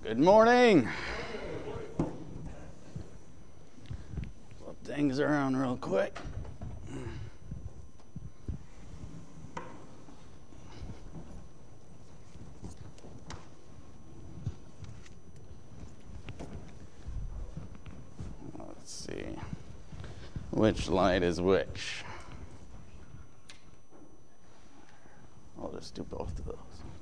Good morning. Flip things around real quick. Let's see. Which light is which? I'll just do both of those.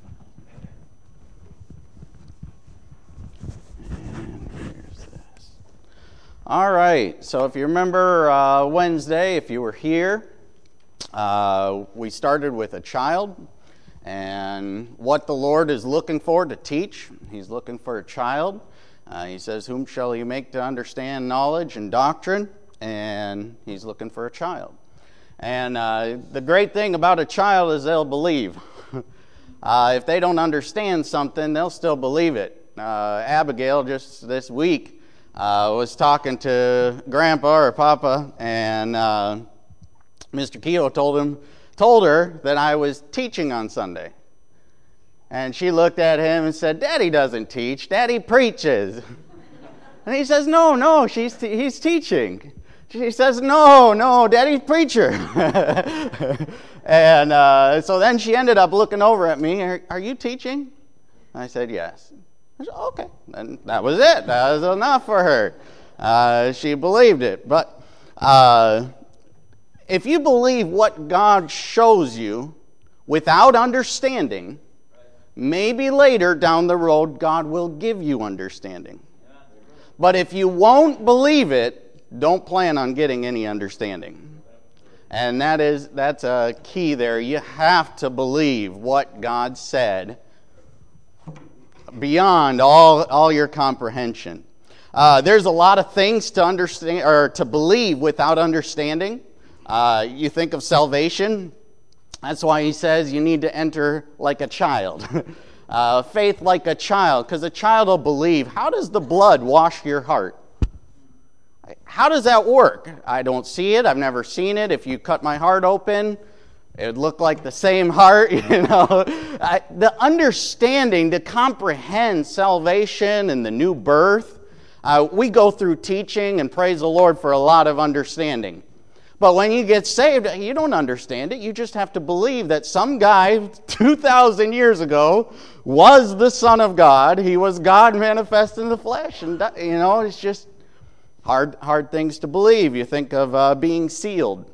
All right, so if you remember Wednesday, if you were here, we started with a child and what the Lord is looking for to teach. He's looking for a child. He says, whom shall you make to understand knowledge and doctrine? And he's looking for a child. And the great thing about a child is they'll believe. If they don't understand something, they'll still believe it. Abigail, just this week, was talking to Grandpa or Papa, and Mr. Keogh told her that I was teaching on Sunday. And she looked at him and said, Daddy doesn't teach, Daddy preaches. And he says, no, he's teaching. She says, no, Daddy's preacher. And so then she ended up looking over at me, are you teaching? I said, yes. I said, okay, and that was it. That was enough for her. She believed it. But if you believe what God shows you without understanding, maybe later down the road God will give you understanding. But if you won't believe it, don't plan on getting any understanding. And that's a key there. You have to believe what God said beyond all your comprehension. There's a lot of things to understand or to believe without understanding. You think of salvation. That's why he says you need to enter like a child. Faith like a child, because a child will believe. How does the blood wash your heart? How does that work? I don't see it. I've never seen it. If you cut my heart open, it would look like the same heart, The understanding to comprehend salvation and the new birth, we go through teaching and praise the Lord for a lot of understanding. But when you get saved, you don't understand it. You just have to believe that some guy 2,000 years ago was the Son of God. He was God manifest in the flesh. And, it's just hard things to believe. You think of being sealed.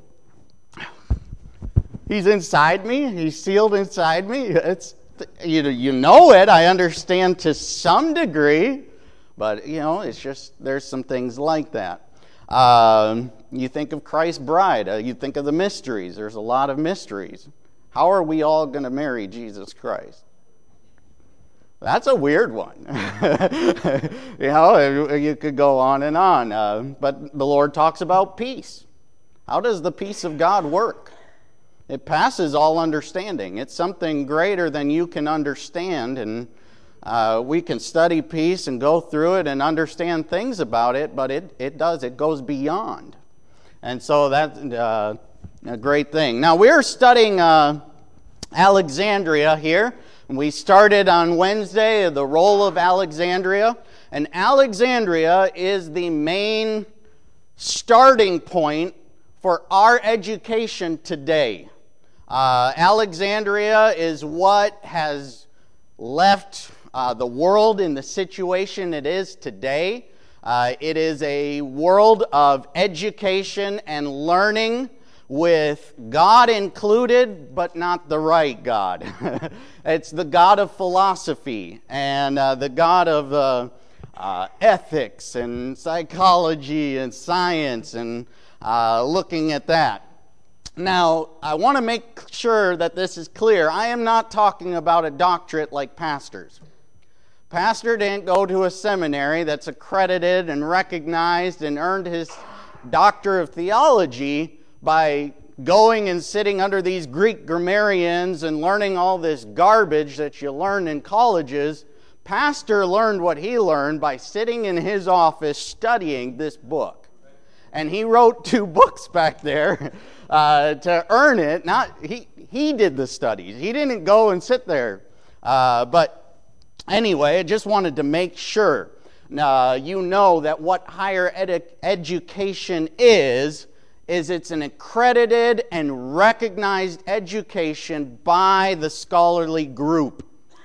He's inside me. He's sealed inside me. It's you know it. I understand to some degree, but it's just there's some things like that. You think of Christ's bride. You think of the mysteries. There's a lot of mysteries. How are we all going to marry Jesus Christ? That's a weird one. You could go on and on. But the Lord talks about peace. How does the peace of God work? It passes all understanding. It's something greater than you can understand, and we can study peace and go through it and understand things about it, but it goes beyond. And so that's a great thing. Now, we're studying Alexandria here. We started on Wednesday, the role of Alexandria, and Alexandria is the main starting point for our education today. Alexandria is what has left the world in the situation it is today. It is a world of education and learning with God included, but not the right God. It's the God of philosophy and the God of ethics and psychology and science and looking at that. Now, I want to make sure that this is clear. I am not talking about a doctorate like pastors. Pastor didn't go to a seminary that's accredited and recognized and earned his doctor of theology by going and sitting under these Greek grammarians and learning all this garbage that you learn in colleges. Pastor learned what he learned by sitting in his office studying this book. And he wrote 2 books back there to earn it. Not he did the studies. He didn't go and sit there. But Anyway, I just wanted to make sure you know that what higher education is it's an accredited and recognized education by the scholarly group.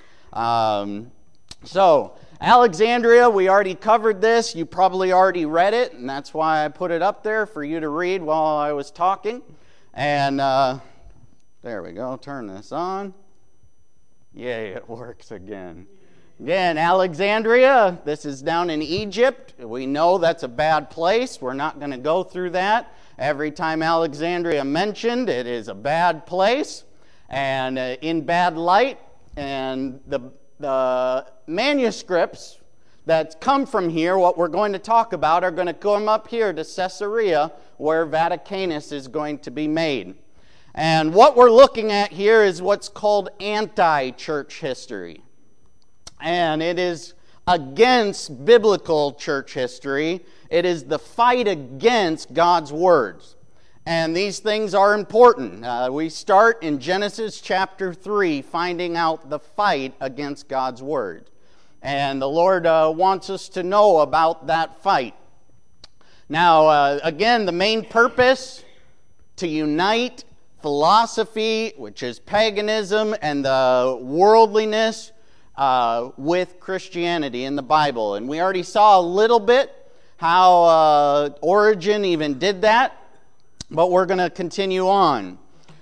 So, Alexandria, we already covered this. You probably already read it, and that's why I put it up there for you to read while I was talking. And there we go. Turn this on. Yay, it works again. Again, Alexandria, this is down in Egypt. We know that's a bad place. We're not going to go through that. Every time Alexandria mentioned, it is a bad place and in bad light. And the manuscripts that come from here, what we're going to talk about, are going to come up here to Caesarea, where Vaticanus is going to be made. And what we're looking at here is what's called anti-church history. And it is against biblical church history. It is the fight against God's words. And these things are important. We start in Genesis chapter 3, finding out the fight against God's word. And the Lord wants us to know about that fight. Now, again, the main purpose, to unite philosophy, which is paganism, and the worldliness with Christianity in the Bible. And we already saw a little bit how Origen even did that, but we're going to continue on.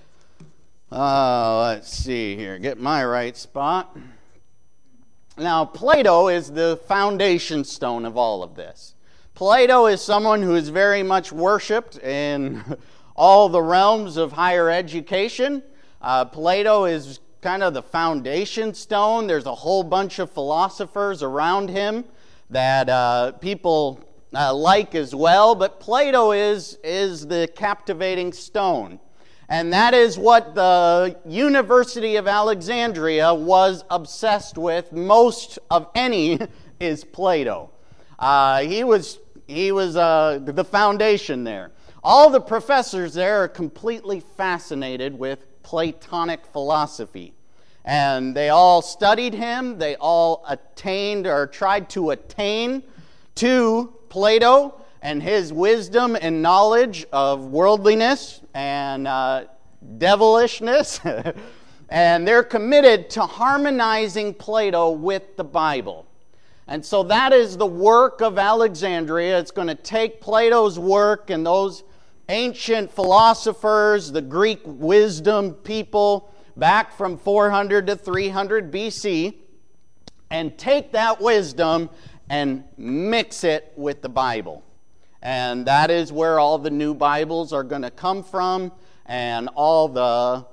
Let's see here, get my right spot. Now, Plato is the foundation stone of all of this. Plato is someone who is very much worshipped in all the realms of higher education. Plato is kind of the foundation stone. There's a whole bunch of philosophers around him that people like as well, but Plato is the captivating stone. And that is what the University of Alexandria was obsessed with most of any, is Plato. He was the foundation there. All the professors there are completely fascinated with Platonic philosophy. And they all studied him. They all attained or tried to attain to Plato and his wisdom and knowledge of worldliness and devilishness. And they're committed to harmonizing Plato with the Bible. And so that is the work of Alexandria. It's going to take Plato's work and those ancient philosophers, the Greek wisdom people back from 400 to 300 BC, and take that wisdom and mix it with the Bible. And that is where all the new Bibles are going to come from, and all the,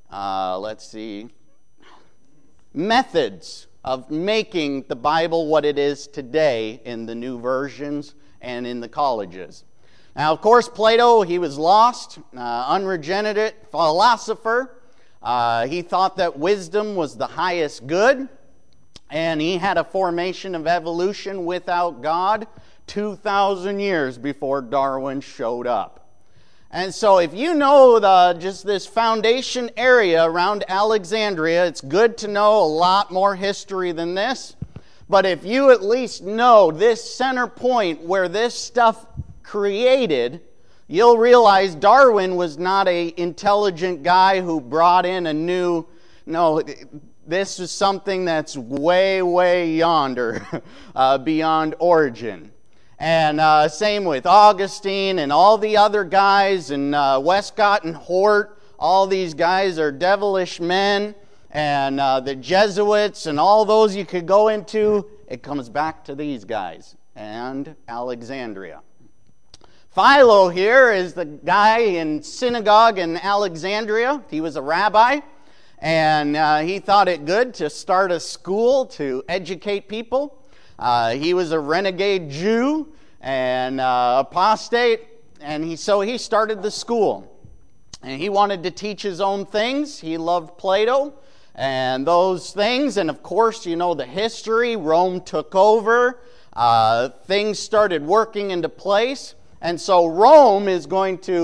methods of making the Bible what it is today in the new versions and in the colleges. Now, of course, Plato, he was lost, unregenerate philosopher. He thought that wisdom was the highest good, and he had a formation of evolution without God 2,000 years before Darwin showed up. And so if you know just this foundation area around Alexandria, it's good to know a lot more history than this. But if you at least know this center point where this stuff created, you'll realize Darwin was not an intelligent guy who brought in a new... No, this is something that's way, way yonder, beyond Origen. And same with Augustine and all the other guys, and Westcott and Hort. All these guys are devilish men, and the Jesuits and all those you could go into. It comes back to these guys and Alexandria. Philo here is the guy in synagogue in Alexandria. He was a rabbi, and he thought it good to start a school to educate people. He was a renegade Jew and apostate, and so he started the school. And he wanted to teach his own things. He loved Plato and those things. And of course, you know the history. Rome took over. Things started working into place. And so Rome is going to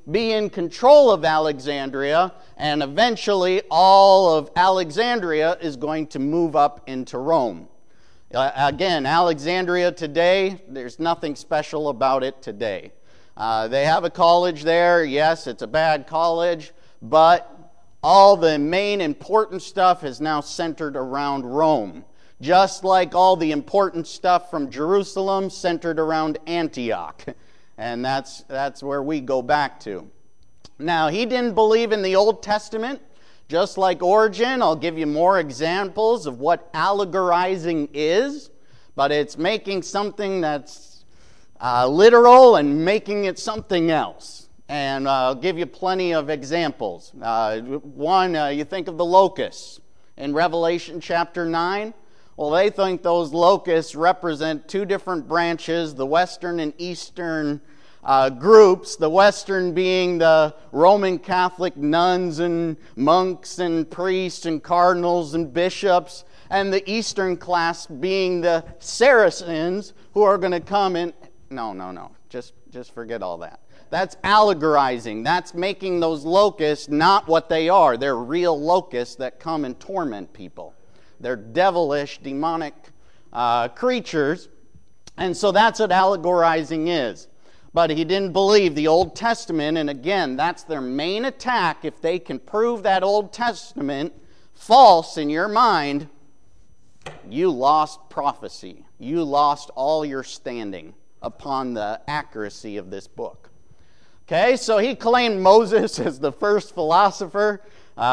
be in control of Alexandria, and eventually all of Alexandria is going to move up into Rome. Again, Alexandria today, there's nothing special about it today. They have a college there. Yes, it's a bad college, but all the main important stuff is now centered around Rome. Just like all the important stuff from Jerusalem centered around Antioch. And that's where we go back to. Now, he didn't believe in the Old Testament. Just like Origen, I'll give you more examples of what allegorizing is. But it's making something that's literal and making it something else. And I'll give you plenty of examples. One, you think of the locusts in Revelation chapter 9. Well, they think those locusts represent two different branches, the Western and Eastern groups. The Western being the Roman Catholic nuns and monks and priests and cardinals and bishops, and the Eastern class being the Saracens who are going to come in. No. Just forget all that. That's allegorizing. That's making those locusts not what they are. They're real locusts that come and torment people. They're devilish, demonic creatures. And so that's what allegorizing is. But he didn't believe the Old Testament. And again, that's their main attack. If they can prove that Old Testament false in your mind, you lost prophecy. You lost all your standing upon the accuracy of this book. Okay, so he claimed Moses as the first philosopher.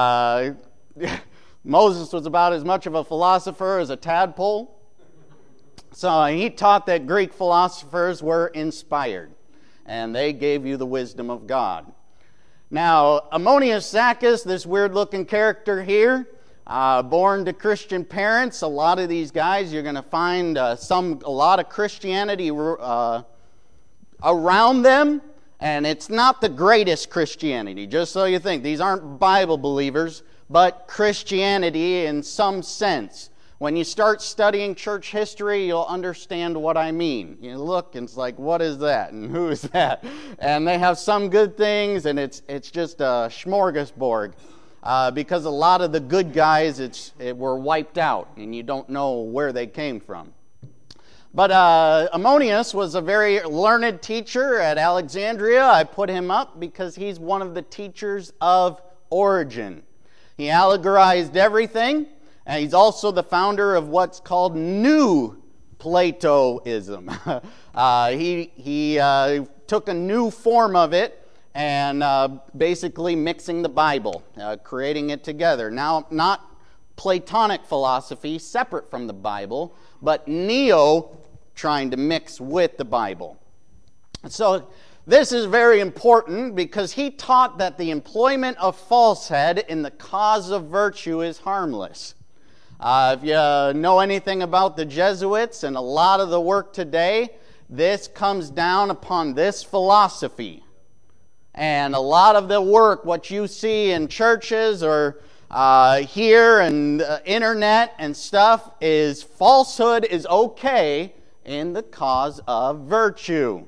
Moses was about as much of a philosopher as a tadpole. So he taught that Greek philosophers were inspired, and they gave you the wisdom of God. Now, Ammonius Saccas, this weird-looking character here, born to Christian parents. A lot of these guys, you're going to find a lot of Christianity around them, and it's not the greatest Christianity, just so you think. These aren't Bible believers, but Christianity in some sense. When you start studying church history, you'll understand what I mean. You look and it's like, what is that? And who is that? And they have some good things, and it's just a smorgasbord. Because a lot of the good guys were wiped out, and you don't know where they came from. But Ammonius was a very learned teacher at Alexandria. I put him up because he's one of the teachers of Origen. He allegorized everything, and he's also the founder of what's called New Platoism. He took a new form of it and basically mixing the Bible, creating it together. Now, not Platonic philosophy, separate from the Bible, but neo, trying to mix with the Bible. So this is very important because he taught that the employment of falsehood in the cause of virtue is harmless. If you know anything about the Jesuits and a lot of the work today, this comes down upon this philosophy. And a lot of the work, what you see in churches or here and internet and stuff, is falsehood is okay in the cause of virtue.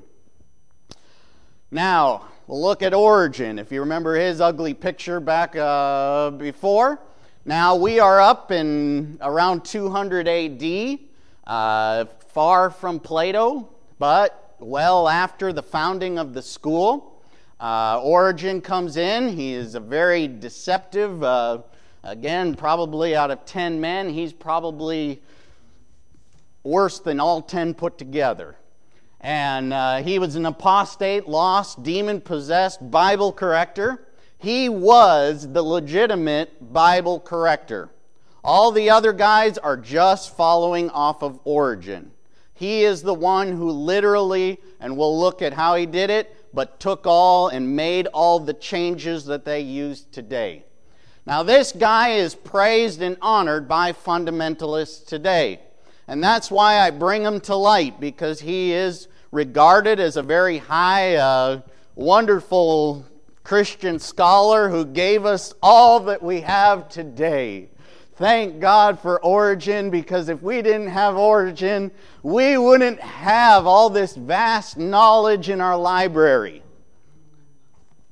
Now, we'll look at Origen. If you remember his ugly picture back before. Now, we are up in around 200 AD, far from Plato, but well after the founding of the school. Origen comes in. He is a very deceptive, again, probably out of 10 men, he's probably worse than all 10 put together. And he was an apostate, lost, demon-possessed Bible corrector. He was the legitimate Bible corrector. All the other guys are just following off of Origen. He is the one who literally, and we'll look at how he did it, but took all and made all the changes that they use today. Now, this guy is praised and honored by fundamentalists today. And that's why I bring him to light, because he is regarded as a very high, wonderful Christian scholar who gave us all that we have today. Thank God for Origen, because if we didn't have Origen, we wouldn't have all this vast knowledge in our library.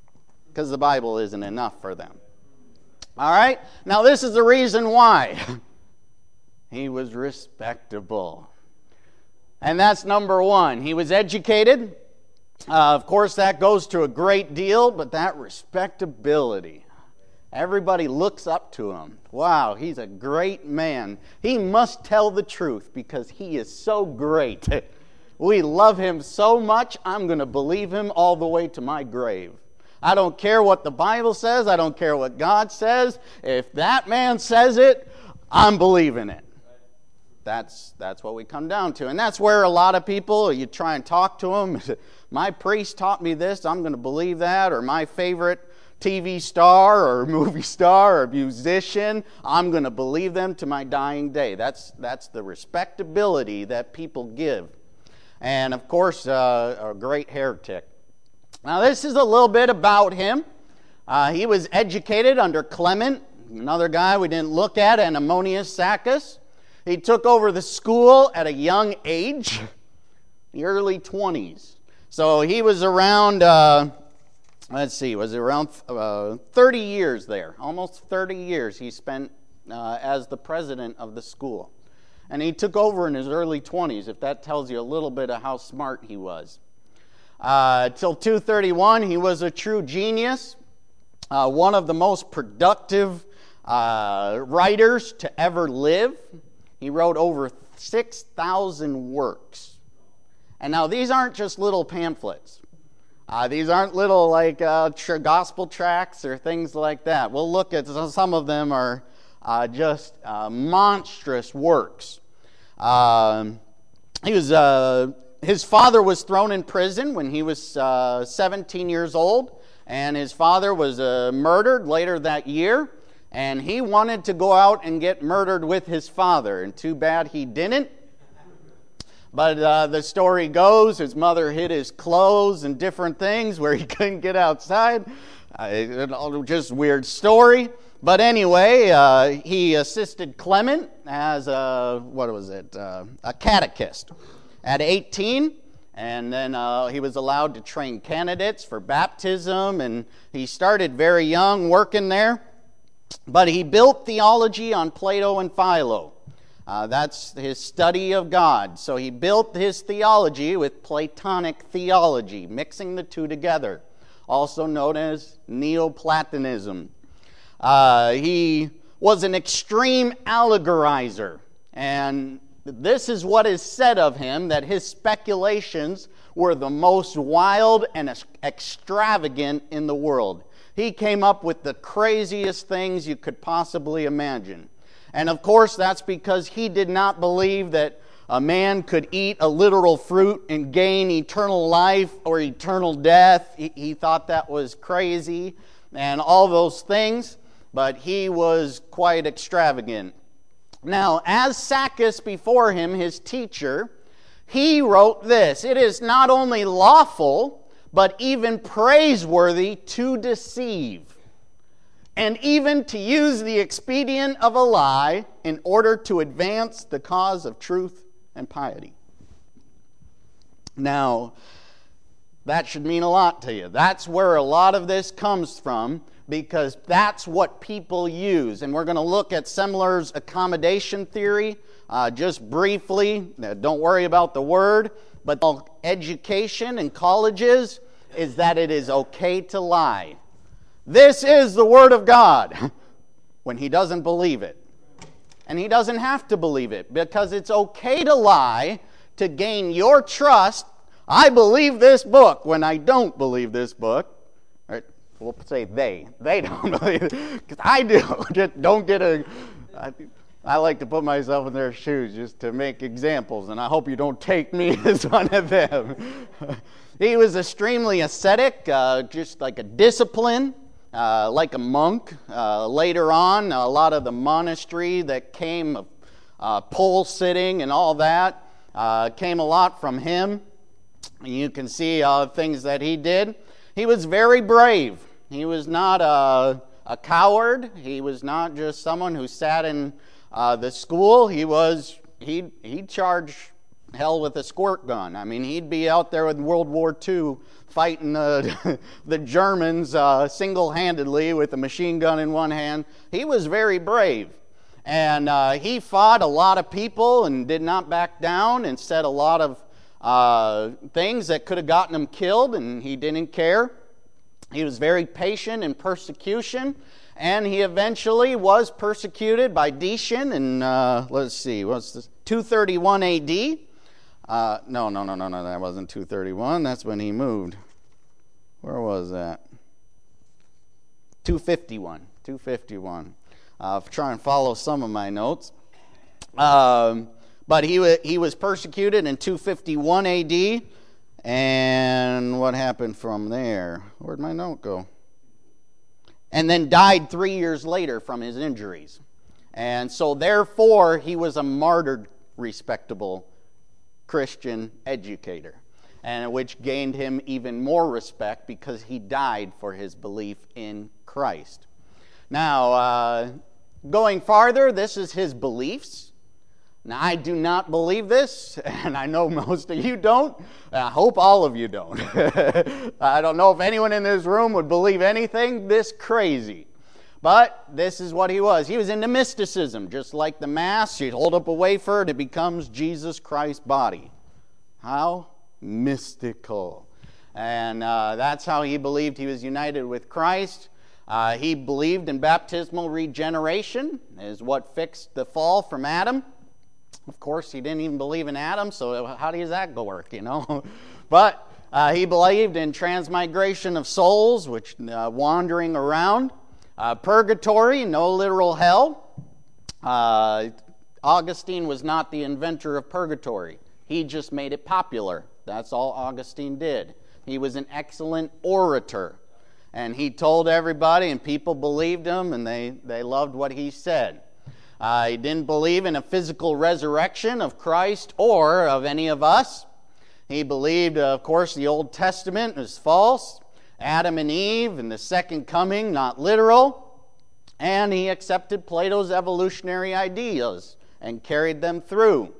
because the Bible isn't enough for them. All right? Now, this is the reason why. He was respectable. And that's number one. He was educated. Of course, that goes to a great deal, but that respectability. Everybody looks up to him. Wow, he's a great man. He must tell the truth because he is so great. We love him so much, I'm going to believe him all the way to my grave. I don't care what the Bible says. I don't care what God says. If that man says it, I'm believing it. That's what we come down to. And that's where a lot of people, you try and talk to them. My priest taught me this, I'm going to believe that. Or my favorite TV star or movie star or musician, I'm going to believe them to my dying day. That's the respectability that people give. And of course, a great heretic. Now this is a little bit about him. He was educated under Clement, another guy we didn't look at, and Ammonius Saccas. He took over the school at a young age, the early 20s. So he was around, was around 30 years there. Almost 30 years he spent as the president of the school. And he took over in his early 20s, if that tells you a little bit of how smart he was. Till 231, he was a true genius, one of the most productive writers to ever live. He wrote over 6,000 works. And now these aren't just little pamphlets. These aren't little like gospel tracts or things like that. We'll look at some of them are just monstrous works. His father was thrown in prison when he was 17 years old, and his father was murdered later that year, and he wanted to go out and get murdered with his father, and too bad he didn't. But the story goes, his mother hid his clothes and different things where he couldn't get outside. Just weird story. But anyway, he assisted Clement as a catechist at 18. And then he was allowed to train candidates for baptism. And he started very young working there. But he built theology on Plato and Philo. That's his study of God. So he built his theology with Platonic theology, mixing the two together, also known as Neoplatonism. He was an extreme allegorizer, and this is what is said of him, that his speculations were the most wild and extravagant in the world. He came up with the craziest things you could possibly imagine. And of course, that's because he did not believe that a man could eat a literal fruit and gain eternal life or eternal death. He thought that was crazy and all those things, but he was quite extravagant. Now, as Saccas before him, his teacher, he wrote this: "It is not only lawful, but even praiseworthy to deceive, and even to use the expedient of a lie in order to advance the cause of truth and piety." Now, that should mean a lot to you. That's where a lot of this comes from, because that's what people use. And we're going to look at Semler's accommodation theory just briefly. Now, don't worry about the word, but education in colleges is that it is okay to lie. This is the Word of God when he doesn't believe it. And he doesn't have to believe it, because it's okay to lie to gain your trust. I believe this book when I don't believe this book. Right? We'll say they don't believe it, because I do. Don't get I like to put myself in their shoes just to make examples, and I hope you don't take me as one of them. He was extremely ascetic, just like a discipline. Like a monk. Later on, a lot of the monastery that came of pole sitting and all that came a lot from him. You can see things that he did. He was very brave. He was not a coward. He was not just someone who sat in the school. He charged hell with a squirt gun. I mean, he'd be out there in World War II fighting the Germans single-handedly with a machine gun in one hand. He was very brave. And he fought a lot of people and did not back down and said a lot of things that could have gotten him killed, and he didn't care. He was very patient in persecution, and he eventually was persecuted by Decian in, let's see, what's this? 231 A.D. No, that wasn't 231. That's when he moved. Where was that? 251. I'll try and follow some of my notes. But he was persecuted in 251 A.D., and what happened from there? Where'd my note go? And then died 3 years later from his injuries. And so therefore, he was a martyred, respectable Christian educator, and which gained him even more respect because he died for his belief in Christ. Now, going farther, this is his beliefs. Now, I do not believe this, and I know most of you don't, and I hope all of you don't. I don't know if anyone in this room would believe anything this crazy. But this is what he was. He was into mysticism, just like the Mass. You'd hold up a wafer, and it becomes Jesus Christ's body. How mystical. And that's how he believed he was united with Christ. He believed in baptismal regeneration, is what fixed the fall from Adam. Of course, he didn't even believe in Adam, so how does that work, you know? But he believed in transmigration of souls, which wandering around. Purgatory, no literal hell. Augustine was not the inventor of purgatory. He just made it popular. That's all Augustine did. He was an excellent orator. And he told everybody, and people believed him, and they loved what he said. He didn't believe in a physical resurrection of Christ or of any of us. He believed, of course, the Old Testament was false. Adam and Eve and the second coming, not literal. And he accepted Plato's evolutionary ideas and carried them through.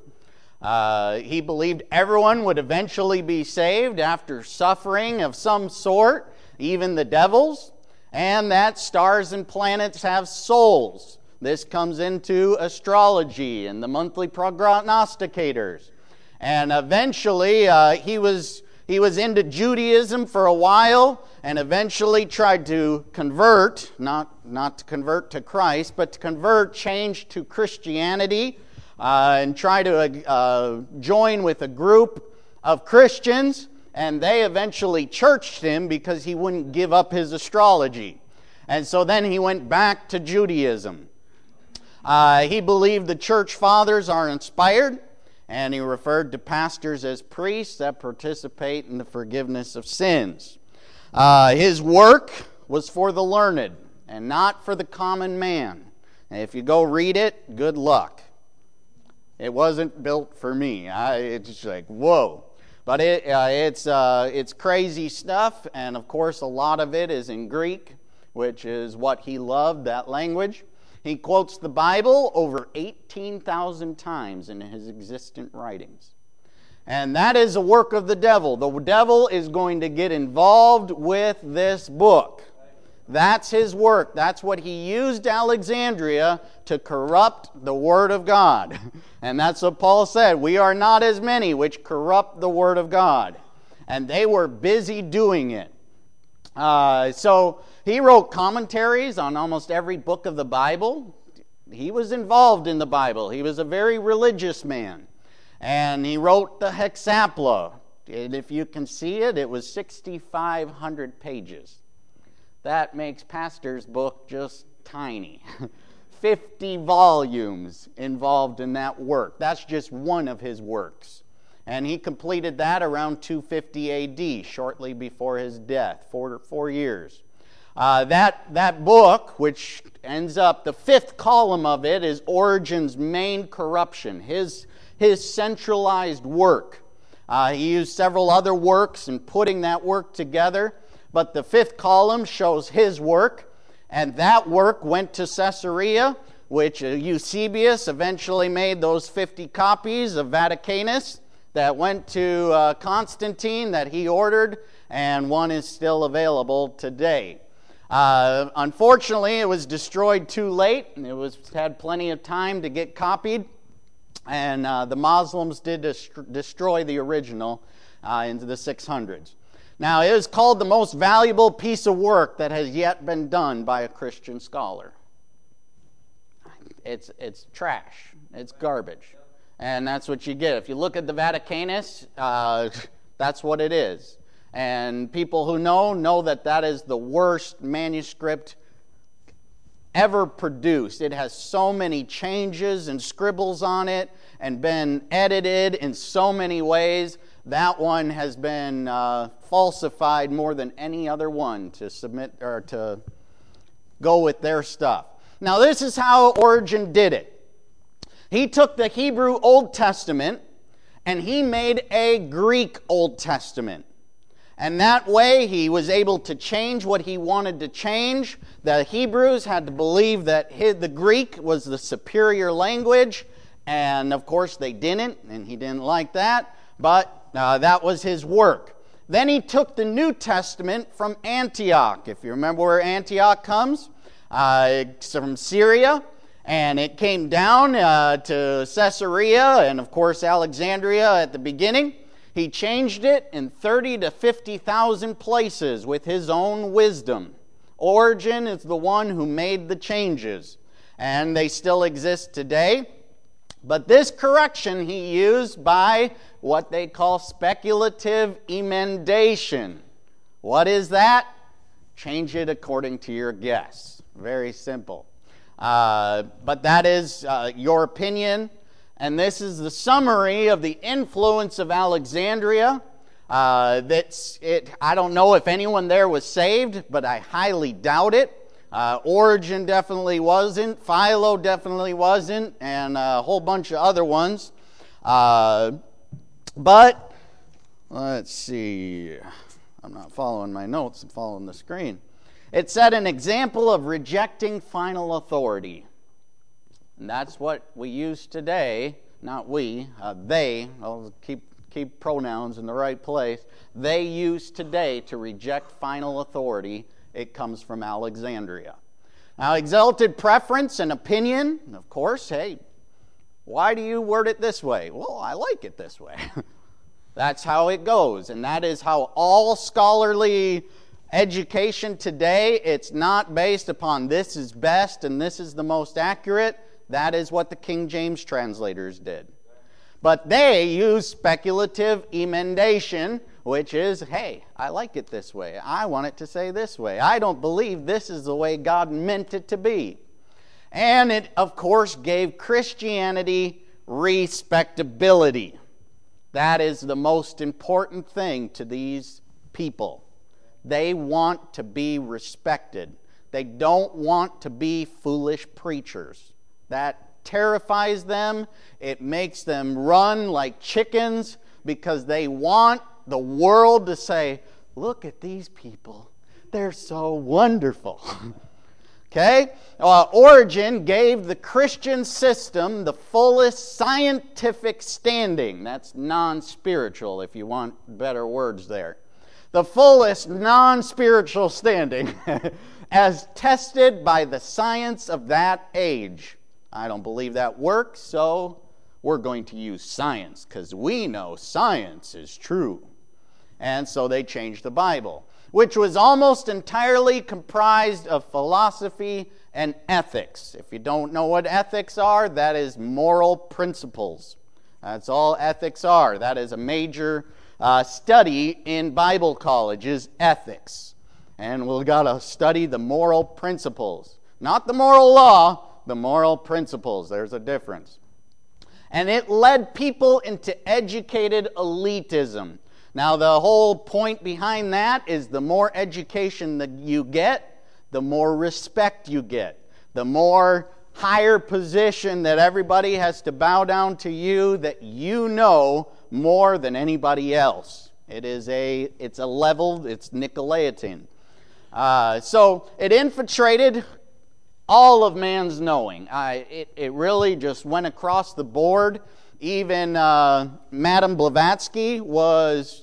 He believed everyone would eventually be saved after suffering of some sort, even the devils, and that stars and planets have souls. This comes into astrology and the monthly prognosticators. And eventually he was into Judaism for a while, and eventually tried to convert, not to convert to Christ, but to change to Christianity, and try to join with a group of Christians, and they eventually churched him because he wouldn't give up his astrology. And so then he went back to Judaism. He believed the church fathers are inspired, and he referred to pastors as priests that participate in the forgiveness of sins. His work was for the learned and not for the common man. And if you go read it, good luck. It wasn't built for me. It's just like, whoa. But it's crazy stuff, and of course a lot of it is in Greek, which is what he loved, that language. He quotes the Bible over 18,000 times in his existent writings. And that is a work of the devil. The devil is going to get involved with this book. That's his work. That's what he used Alexandria to corrupt the Word of God. And that's what Paul said. We are not as many which corrupt the Word of God. And they were busy doing it. So he wrote commentaries on almost every book of the Bible. He was involved in the Bible. He was a very religious man. And he wrote the Hexapla. And if you can see it, it was 6,500 pages. That makes Pastor's book just tiny. 50 volumes involved in that work. That's just one of his works. And he completed that around 250 A.D., shortly before his death, 4 years. That book, which ends up, the fifth column of it is Origen's main corruption, his centralized work. He used several other works in putting that work together, but the fifth column shows his work, and that work went to Caesarea, which Eusebius eventually made those 50 copies of Vaticanus. that went to Constantine that he ordered, and one is still available today. Unfortunately, it was destroyed too late. It had plenty of time to get copied, and the Muslims did destroy the original into the 600s. Now, it is called the most valuable piece of work that has yet been done by a Christian scholar. It's trash. It's garbage. And that's what you get. If you look at the Vaticanus, that's what it is. And people who know that that is the worst manuscript ever produced. It has so many changes and scribbles on it and been edited in so many ways. That one has been falsified more than any other one to submit or to go with their stuff. Now, this is how Origen did it. He took the Hebrew Old Testament and he made a Greek Old Testament. And that way he was able to change what he wanted to change. The Hebrews had to believe that the Greek was the superior language. And of course they didn't, and he didn't like that. But that was his work. Then he took the New Testament from Antioch. If you remember where Antioch comes, it's from Syria. And it came down to Caesarea and of course Alexandria at the beginning. He changed it in 30 to 50,000 places with his own wisdom. Origen is the one who made the changes, and they still exist today. But this correction he used by what they call speculative emendation. What is that? Change it according to your guess. Very simple. But that is your opinion. And this is the summary of the influence of Alexandria. I don't know if anyone there was saved, but I highly doubt it. Origen definitely wasn't. Philo definitely wasn't. And a whole bunch of other ones. But, let's see. I'm not following my notes. I'm following the screen. It said an example of rejecting final authority. And that's what we use today, not we, they, I'll keep pronouns in the right place. They use today to reject final authority. It comes from Alexandria. Now, exalted preference and opinion, of course, hey, why do you word it this way? Well, I like it this way. That's how it goes, and that is how all scholarly education today, it's not based upon this is best and this is the most accurate. That is what the King James translators did. But they use speculative emendation, which is, hey, I like it this way. I want it to say this way. I don't believe this is the way God meant it to be. And it, of course, gave Christianity respectability. That is the most important thing to these people. They want to be respected. They don't want to be foolish preachers. That terrifies them. It makes them run like chickens because they want the world to say, look at these people. They're so wonderful. Okay? Origen gave the Christian system the fullest scientific standing. That's non-spiritual, if you want better words there. The fullest non-spiritual standing as tested by the science of that age. I don't believe that works, so we're going to use science because we know science is true. And so they changed the Bible, which was almost entirely comprised of philosophy and ethics. If you don't know what ethics are, that is moral principles. That's all ethics are. That is a major study in Bible college is ethics. And we've got to study the moral principles. Not the moral law, the moral principles. There's a difference. And it led people into educated elitism. Now, the whole point behind that is the more education that you get, the more respect you get. The more higher position that everybody has to bow down to you, that you know more than anybody else. It's a level, it's Nicolaitan. So it infiltrated all of man's knowing. It really just went across the board. Even Madame Blavatsky was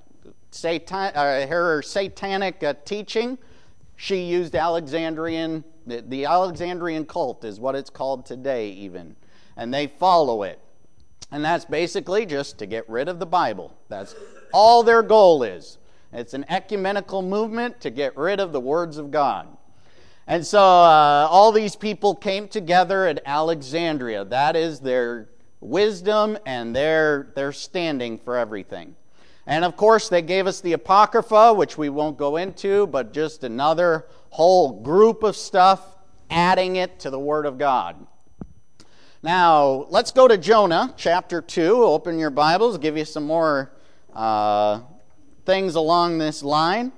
her satanic teaching. She used Alexandrian, the Alexandrian cult is what it's called today even. And they follow it. And that's basically just to get rid of the Bible. That's all their goal is. It's an ecumenical movement to get rid of the words of God. And so all these people came together at Alexandria. That is their wisdom and their standing for everything. And of course they gave us the Apocrypha, which we won't go into, but just another whole group of stuff adding it to the Word of God. Now, let's go to Jonah, chapter 2. Open your Bibles, give you some more things along this line.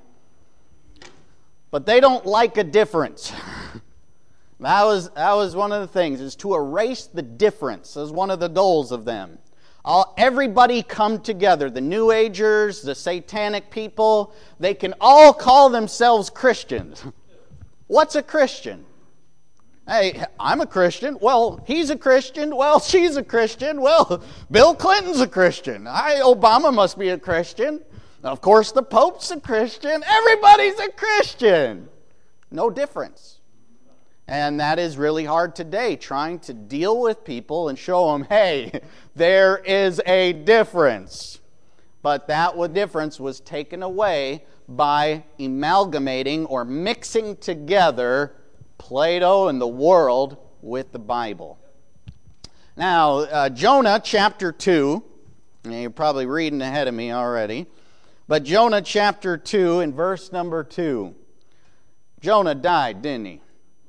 But they don't like a difference. That was one of the things, is to erase the difference. That was one of the goals of them. Everybody come together, the New Agers, the satanic people, they can all call themselves Christians. What's a Christian? Hey, I'm a Christian. Well, he's a Christian. Well, she's a Christian. Well, Bill Clinton's a Christian. Obama must be a Christian. Of course, the Pope's a Christian. Everybody's a Christian. No difference. And that is really hard today, trying to deal with people and show them, hey, there is a difference. But that difference was taken away by amalgamating or mixing together Plato and the world with the Bible. Now, Jonah chapter 2, you're probably reading ahead of me already, but Jonah chapter 2 and verse number 2. Jonah died, didn't he?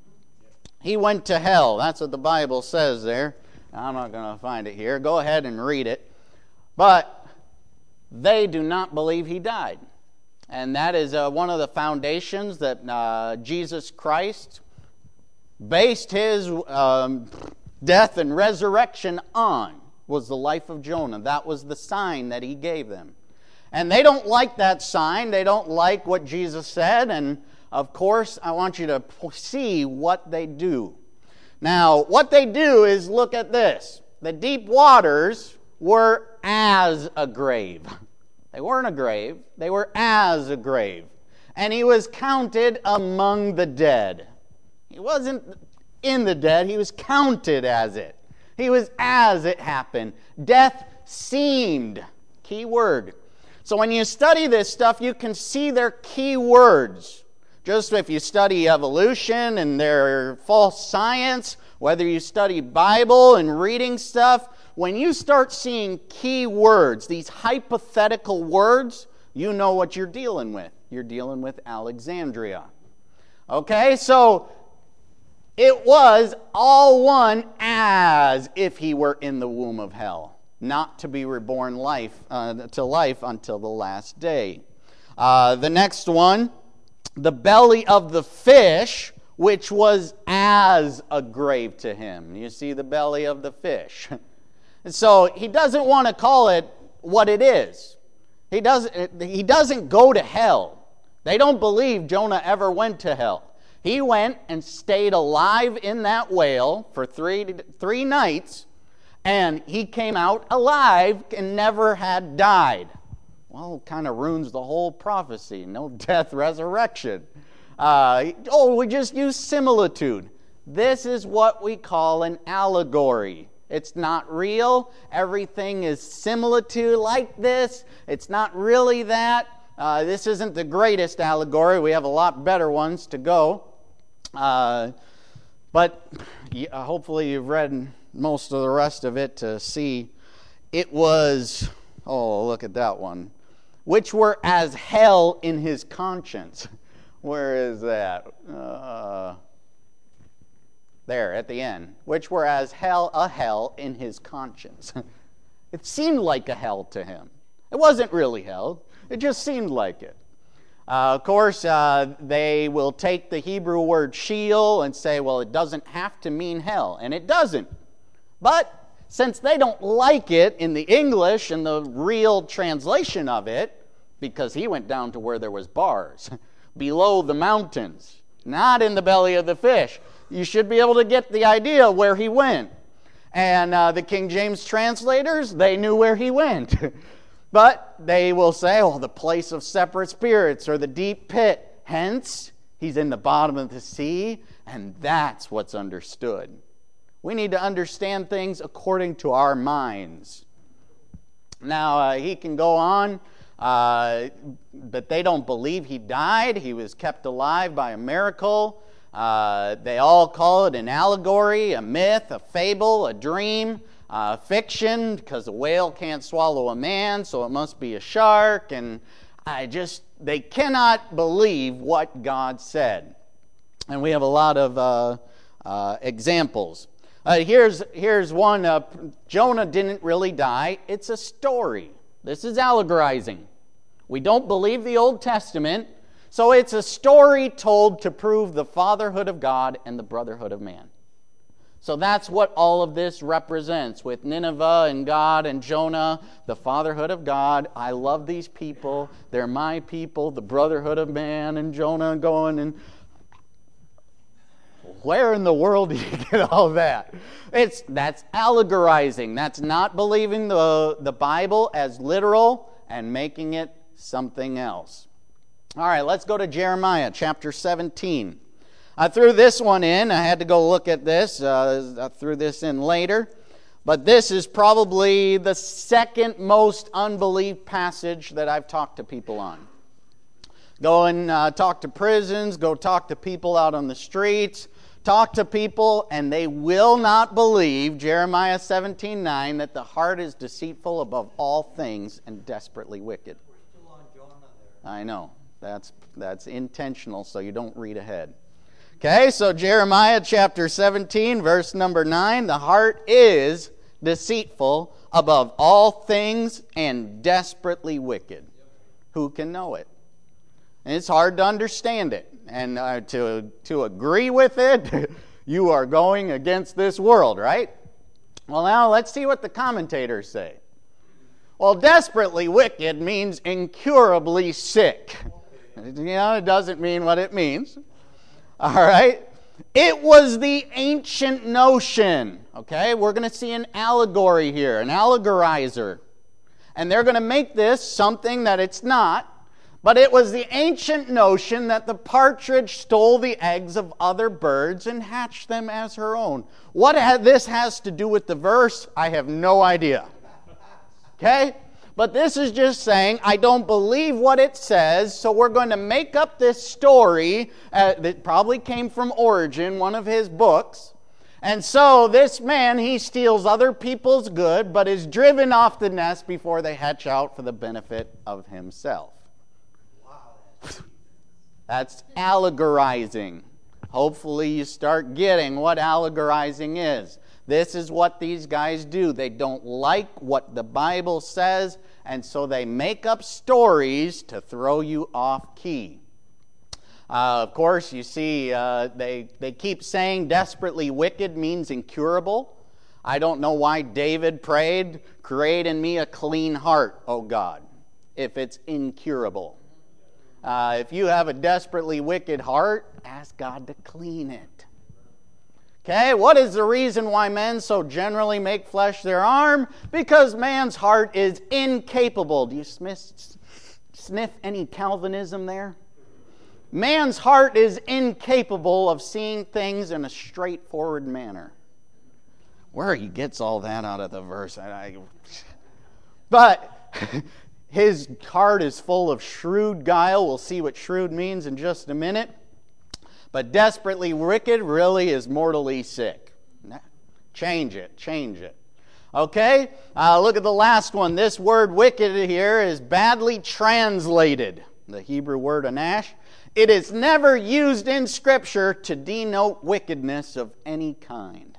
He went to hell. That's what the Bible says there. I'm not going to find it here. Go ahead and read it. But they do not believe he died. And that is one of the foundations that Jesus Christ based his death and resurrection on, was the life of Jonah. That was the sign that he gave them. And they don't like that sign. They don't like what Jesus said. And of course, I want you to see what they do. Now, what they do is look at this. The deep waters were as a grave. They weren't a grave. They were as a grave. And he was counted among the dead. He wasn't in the dead. He was counted as it. He was as it happened. Death seemed. Key word. So when you study this stuff, you can see their key words. Just if you study evolution and their false science, whether you study Bible and reading stuff, when you start seeing key words, these hypothetical words, you know what you're dealing with. You're dealing with Alexandria. Okay, so it was all one as if he were in the womb of hell, not to be reborn to life until the last day. The next one, the belly of the fish, which was as a grave to him. You see the belly of the fish. And so he doesn't want to call it what it is. He doesn't go to hell. They don't believe Jonah ever went to hell. He went and stayed alive in that whale for three nights, and he came out alive and never had died. Well, it kind of ruins the whole prophecy. No death, resurrection. We just use similitude. This is what we call an allegory. It's not real. Everything is similitude like this. It's not really that. This isn't the greatest allegory. We have a lot better ones to go. But hopefully you've read most of the rest of it to see. It was, look at that one. Which were as hell in his conscience. Where is that? There, at the end. Which were as hell in his conscience. It seemed like a hell to him. It wasn't really hell. It just seemed like it. Of course, they will take the Hebrew word Sheol and say, well, it doesn't have to mean hell. And it doesn't. But since they don't like it in the English and the real translation of it, because he went down to where there was bars, below the mountains, not in the belly of the fish. You should be able to get the idea where he went. And the King James translators, they knew where he went. But they will say, oh, the place of separate spirits or the deep pit. Hence, he's in the bottom of the sea, and that's what's understood. We need to understand things according to our minds. Now, he can go on, but they don't believe he died. He was kept alive by a miracle. They all call it an allegory, a myth, a fable, a dream, fiction, because a whale can't swallow a man, so it must be a shark. And they cannot believe what God said. And we have a lot of examples. Here's one. Jonah didn't really die. It's a story. This is allegorizing. We don't believe the Old Testament, so it's a story told to prove the fatherhood of God and the brotherhood of man. So that's what all of this represents with Nineveh and God and Jonah, the fatherhood of God. I love these people. They're my people, the brotherhood of man, and Jonah going and... Where in the world do you get all that? That's allegorizing. That's not believing the Bible as literal and making it something else. All right, let's go to Jeremiah chapter 17. I threw this one in. I had to go look at this. I threw this in later. But this is probably the second most unbelieved passage that I've talked to people on. Go and talk to prisons. Go talk to people out on the streets. Talk to people, and they will not believe, Jeremiah 17:9, that the heart is deceitful above all things and desperately wicked. We're still on Jonah there. I know. That's intentional, so you don't read ahead. Okay, so Jeremiah chapter 17, verse number 9, the heart is deceitful above all things and desperately wicked. Who can know it? And it's hard to understand it. And to agree with it, you are going against this world, right? Well, now let's see what the commentators say. Well, desperately wicked means incurably sick. It doesn't mean what it means. All right? It was the ancient notion. Okay? We're going to see an allegory here, an allegorizer. And they're going to make this something that it's not. But it was the ancient notion that the partridge stole the eggs of other birds and hatched them as her own. What this has to do with the verse, I have no idea. Okay? But this is just saying, I don't believe what it says, so we're going to make up this story that probably came from Origen, one of his books. And so this man, he steals other people's good, but is driven off the nest before they hatch out for the benefit of himself. That's allegorizing. Hopefully you start getting what allegorizing is. This is what these guys do. They don't like what the Bible says, and so they make up stories to throw you off key. Of course, you see, they keep saying desperately wicked means incurable. I don't know why David prayed, create in me a clean heart, O God, if it's incurable. If you have a desperately wicked heart, ask God to clean it. Okay, what is the reason why men so generally make flesh their arm? Because man's heart is incapable. Do you sniff any Calvinism there? Man's heart is incapable of seeing things in a straightforward manner. Where he gets all that out of the verse. But his heart is full of shrewd guile. We'll see what shrewd means in just a minute. But desperately wicked really is mortally sick. Change it. Okay? Look at the last one. This word wicked here is badly translated. The Hebrew word anash. It is never used in Scripture to denote wickedness of any kind.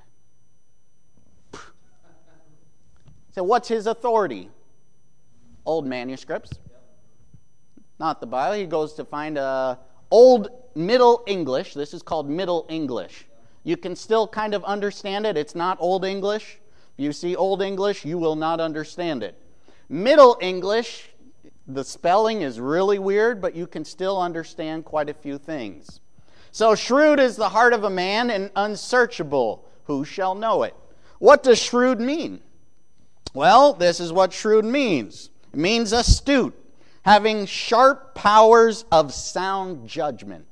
So what's his authority? Old manuscripts. Not the Bible. He goes to find old Middle English. This is called Middle English. You can still kind of understand it. It's not Old English. If you see Old English, you will not understand it. Middle English, the spelling is really weird, but you can still understand quite a few things. So shrewd is the heart of a man and unsearchable. Who shall know it? What does shrewd mean? Well, this is what shrewd means. It means astute, having sharp powers of sound judgment.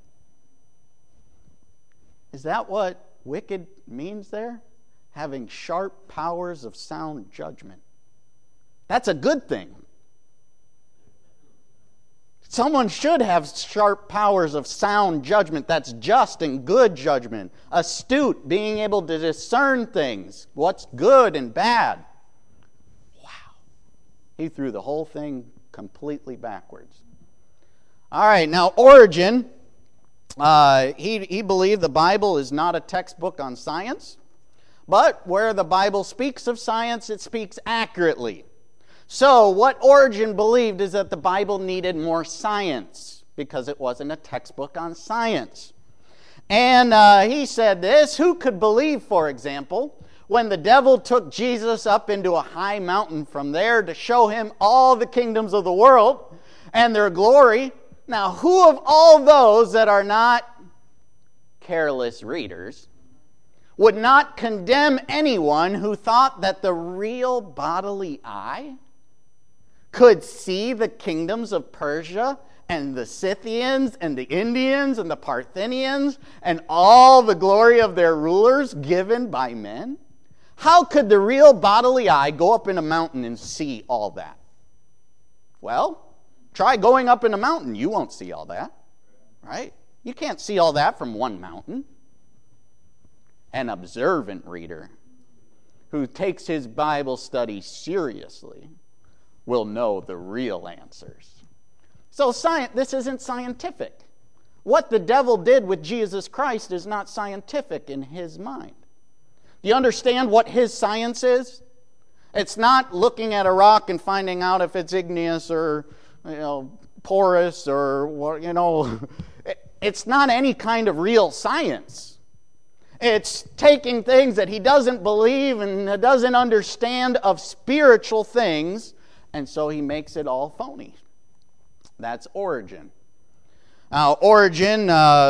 Is that what wicked means there? Having sharp powers of sound judgment. That's a good thing. Someone should have sharp powers of sound judgment. That's just and good judgment. Astute, being able to discern things, what's good and bad. Wow. He threw the whole thing completely backwards. All right, now Origen, he believed the Bible is not a textbook on science, but where the Bible speaks of science, it speaks accurately. So what Origen believed is that the Bible needed more science because it wasn't a textbook on science. And he said this: who could believe, for example, when the devil took Jesus up into a high mountain from there to show him all the kingdoms of the world and their glory? Now, who of all those that are not careless readers would not condemn anyone who thought that the real bodily eye could see the kingdoms of Persia and the Scythians and the Indians and the Parthians and all the glory of their rulers given by men? How could the real bodily eye go up in a mountain and see all that? Well, try going up in a mountain. You won't see all that, right? You can't see all that from one mountain. An observant reader who takes his Bible study seriously will know the real answers. So this isn't scientific. What the devil did with Jesus Christ is not scientific in his mind. Do you understand what his science is? It's not looking at a rock and finding out if it's igneous or porous or what, It's not any kind of real science. It's taking things that he doesn't believe and doesn't understand of spiritual things, and so he makes it all phony. That's Origen. Now, Origen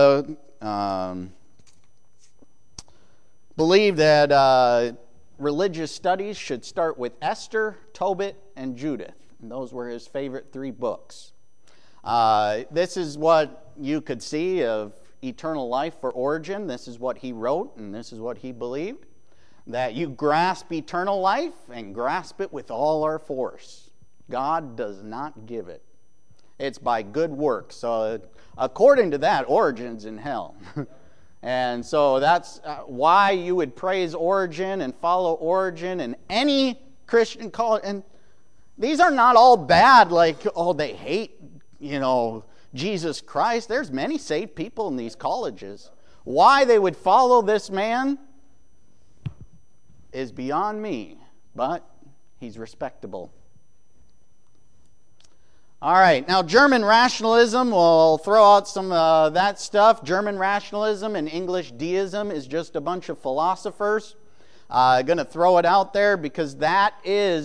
believed that religious studies should start with Esther, Tobit, and Judith. And those were his favorite 3 books. This is what you could see of eternal life for Origen. This is what he wrote, and this is what he believed. That you grasp eternal life and grasp it with all our force. God does not give it. It's by good works. So according to that, Origen's in hell. And so that's why you would praise Origen and follow Origen and any Christian college. And these are not all bad, like, they hate, Jesus Christ. There's many saved people in these colleges. Why they would follow this man is beyond me, but he's respectable. All right, now German rationalism, we'll throw out some of that stuff. German rationalism and English deism is just a bunch of philosophers. I'm going to throw it out there because that is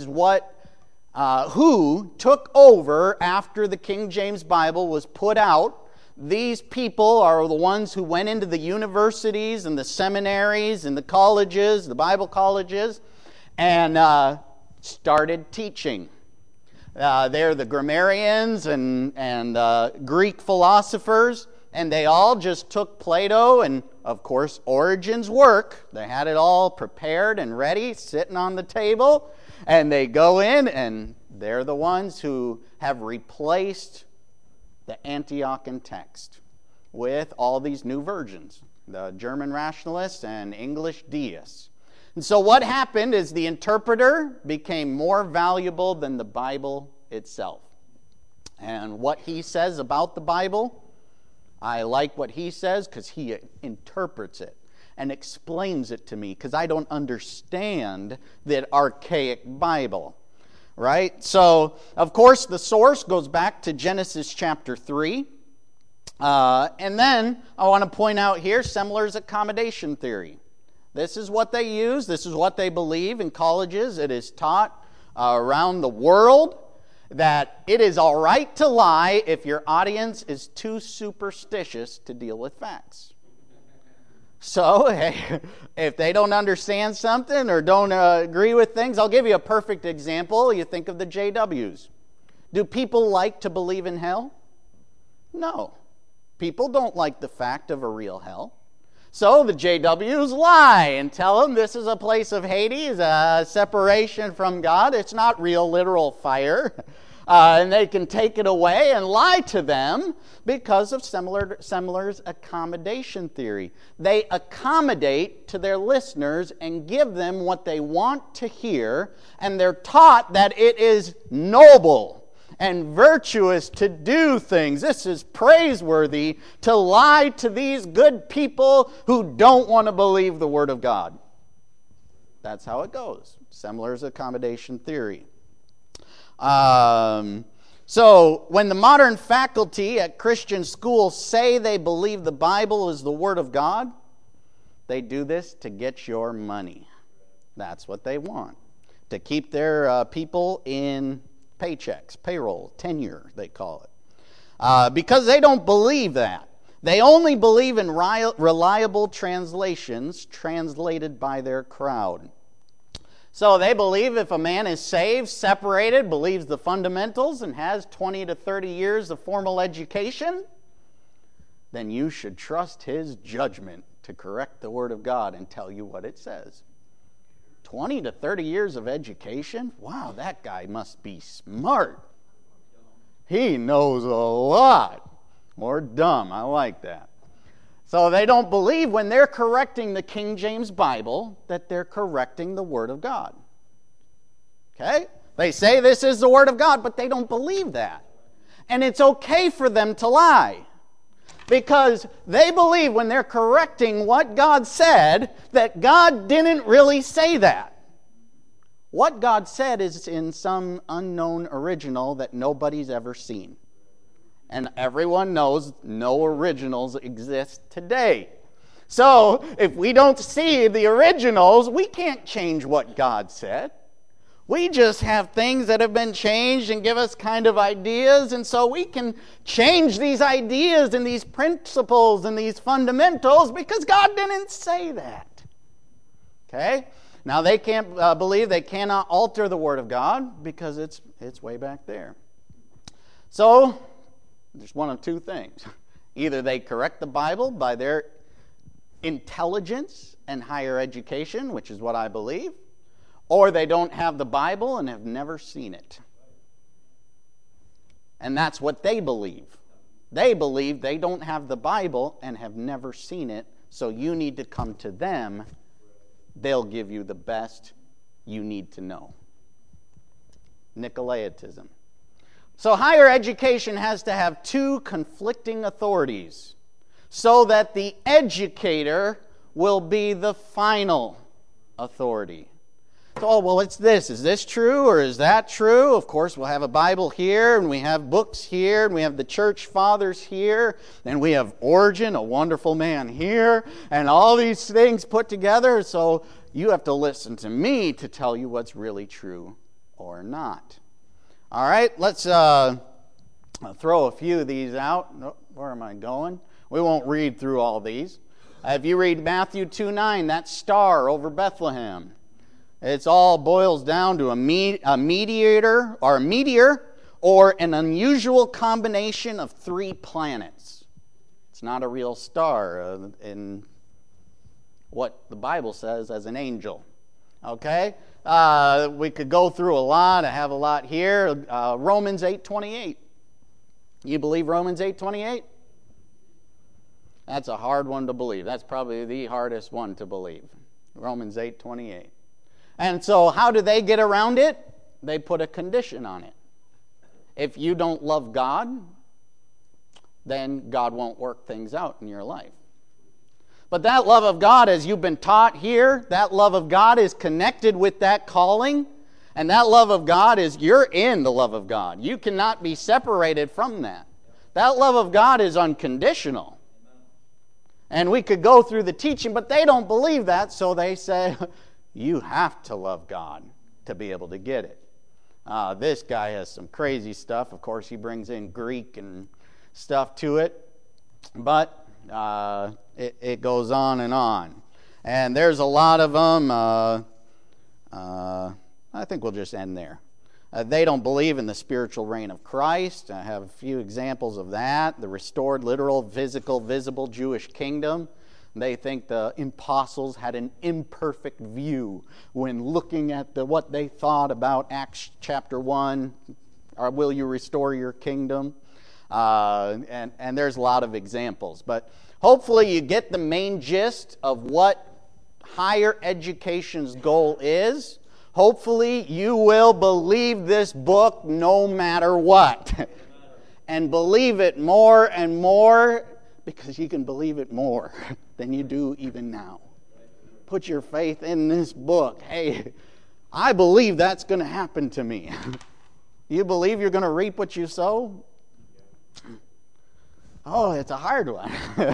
who took over after the King James Bible was put out. These people are the ones who went into the universities and the seminaries and the colleges, the Bible colleges, and started teaching. They're the grammarians and Greek philosophers, and they all just took Plato and, of course, Origen's work. They had it all prepared and ready, sitting on the table, and they go in, and they're the ones who have replaced the Antiochian text with all these new versions, the German rationalists and English deists. And so what happened is the interpreter became more valuable than the Bible itself. And what he says about the Bible, I like what he says because he interprets it and explains it to me because I don't understand that archaic Bible. Right? So, of course, the source goes back to Genesis chapter 3. And then I want to point out here Semler's accommodation theory. This is what they use. This is what they believe in colleges. It is taught around the world that it is all right to lie if your audience is too superstitious to deal with facts. So, hey, if they don't understand something or don't agree with things, I'll give you a perfect example. You think of the JWs. Do people like to believe in hell? No. People don't like the fact of a real hell. So the JWs lie and tell them this is a place of Hades, a separation from God. It's not real, literal fire. And they can take it away and lie to them because of Semler's accommodation theory. They accommodate to their listeners and give them what they want to hear, and they're taught that it is noble and virtuous to do things. This is praiseworthy to lie to these good people who don't want to believe the Word of God. That's how it goes. Semler's accommodation theory. So when the modern faculty at Christian schools say they believe the Bible is the Word of God, they do this to get your money. That's what they want. To keep their people in paychecks, payroll, tenure, they call it. Because they don't believe that. They only believe in reliable translations translated by their crowd. So they believe if a man is saved, separated, believes the fundamentals, and has 20 to 30 years of formal education, then you should trust his judgment to correct the Word of God and tell you what it says. 20 to 30 years of education? Wow, that guy must be smart. He knows a lot. Or dumb, I like that. So they don't believe when they're correcting the King James Bible that they're correcting the Word of God. Okay? They say this is the Word of God, but they don't believe that. And it's okay for them to lie. Because they believe when they're correcting what God said, that God didn't really say that. What God said is in some unknown original that nobody's ever seen. And everyone knows no originals exist today. So, if we don't see the originals, we can't change what God said. We just have things that have been changed and give us kind of ideas, and so we can change these ideas and these principles and these fundamentals because God didn't say that. Okay? Now, they can't believe they cannot alter the Word of God because it's way back there. So, there's one of two things. Either they correct the Bible by their intelligence and higher education, which is what I believe, or they don't have the Bible and have never seen it. And that's what they believe. They believe they don't have the Bible and have never seen it, so you need to come to them. They'll give you the best you need to know. Nicolaitism. So higher education has to have two conflicting authorities so that the educator will be the final authority. So, well, it's this. Is this true or is that true? Of course, we'll have a Bible here, and we have books here, and we have the church fathers here, and we have Origen, a wonderful man, here, and all these things put together. So you have to listen to me to tell you what's really true or not. All right, let's throw a few of these out. Where am I going? We won't read through all these. If you read Matthew 2:9, that star over Bethlehem, it's all boils down to a meteor or an unusual combination of 3 planets. It's not a real star in what the Bible says as an angel. Okay? We could go through a lot. I have a lot here. Romans 8:28. You believe Romans 8:28? That's a hard one to believe. That's probably the hardest one to believe. Romans 8:28. And so how do they get around it? They put a condition on it. If you don't love God, then God won't work things out in your life. But that love of God, as you've been taught here, that love of God is connected with that calling. And that love of God is, you're in the love of God. You cannot be separated from that. That love of God is unconditional. And we could go through the teaching, but they don't believe that, so they say, you have to love God to be able to get it. This guy has some crazy stuff. Of course, he brings in Greek and stuff to it. But It goes on and on. And there's a lot of them. I think we'll just end there. They don't believe in the spiritual reign of Christ. I have a few examples of that. The restored, literal, physical, visible Jewish kingdom. They think the apostles had an imperfect view when looking at what they thought about Acts chapter 1. Or will you restore your kingdom? And there's a lot of examples. But hopefully you get the main gist of what higher education's goal is. Hopefully you will believe this book no matter what. And believe it more and more, because you can believe it more than you do even now. Put your faith in this book. Hey, I believe that's going to happen to me. You believe you're going to reap what you sow? Oh, it's a hard one.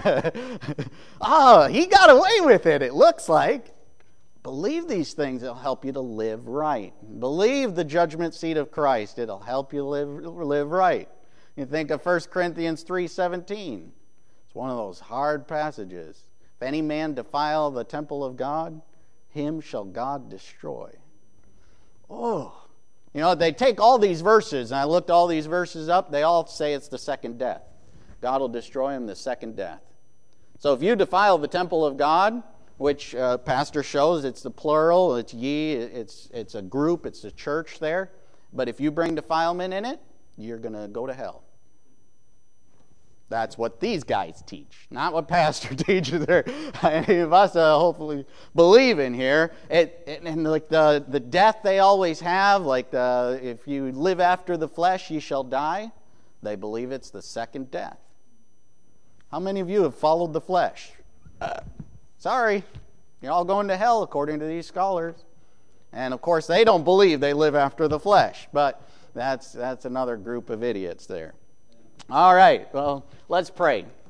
Oh, he got away with it, it looks like. Believe these things, it'll help you to live right. Believe the judgment seat of Christ, it'll help you live right. You think of 1 Corinthians 3:17. It's one of those hard passages. If any man defile the temple of God, him shall God destroy. Oh, you know, they take all these verses, and I looked all these verses up, they all say it's the second death. God will destroy him the second death. So if you defile the temple of God, which pastor shows it's the plural, it's ye, it's a group, it's a church there. But if you bring defilement in it, you're going to go to hell. That's what these guys teach, not what pastor teaches. Any of us hopefully believe in here. And like the death they always have, like if you live after the flesh, you shall die. They believe it's the second death. How many of you have followed the flesh? Sorry, you're all going to hell according to these scholars. And of course, they don't believe they live after the flesh, but that's another group of idiots there. All right, well, let's pray.